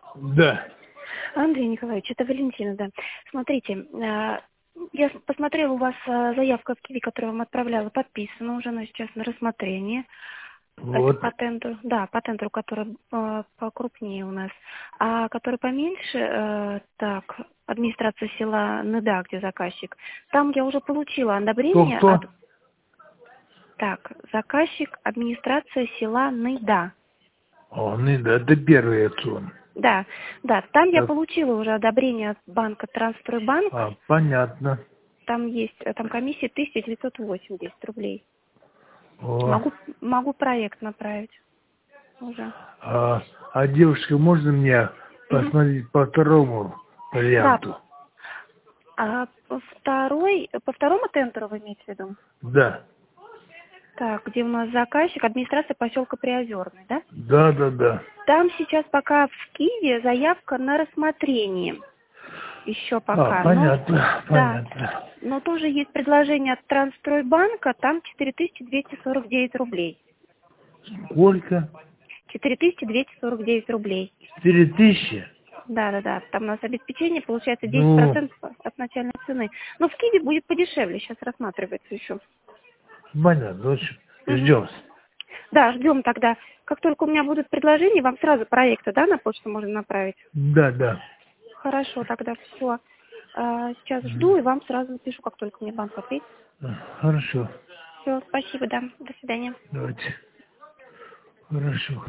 Да. Андрей Николаевич, это Валентина, да. Смотрите, я посмотрела, у вас заявка в Киви, которую вам отправляла, подписана уже, но сейчас на рассмотрении. Это Вот. по тендеру, да, по тендеру, который покрупнее у нас. А который поменьше, так, администрация села Ныда, где заказчик, там я уже получила одобрение от... Кто-кто? Так, заказчик, администрация села Ныда. Да, это первый отцом. Да, да, там я Так, получила уже одобрение от банка Трансстройбанк. понятно. Там есть, там комиссия 1980 рублей. О, Могу проект направить уже. девушка, можно мне Мгм. посмотреть по второму Да, варианту? а по второму тендеру вы имеете в виду? Да. Так, где у нас заказчик, администрация поселка Приозерный, да? Да, да, да. Там сейчас пока в Киеве заявка на рассмотрение. Еще пока. Но, Понятно, да, понятно. но тоже есть предложение от Трансстройбанка, там 4249 рублей. Сколько? 4249 рублей. 4000? Да. Там у нас обеспечение получается Ну, 10% от начальной цены. Но в Киеве будет подешевле, сейчас рассматривается еще. понятно. В общем, Мгм. ждем. Да, ждем тогда. Как только у меня будут предложения, вам сразу проекты, да, на почту можно направить? Да, да. Хорошо, тогда все. Сейчас Мгм. жду и вам сразу напишу, как только мне банк ответит. Хорошо. Все, спасибо, да. До свидания. Давайте. Хорошо.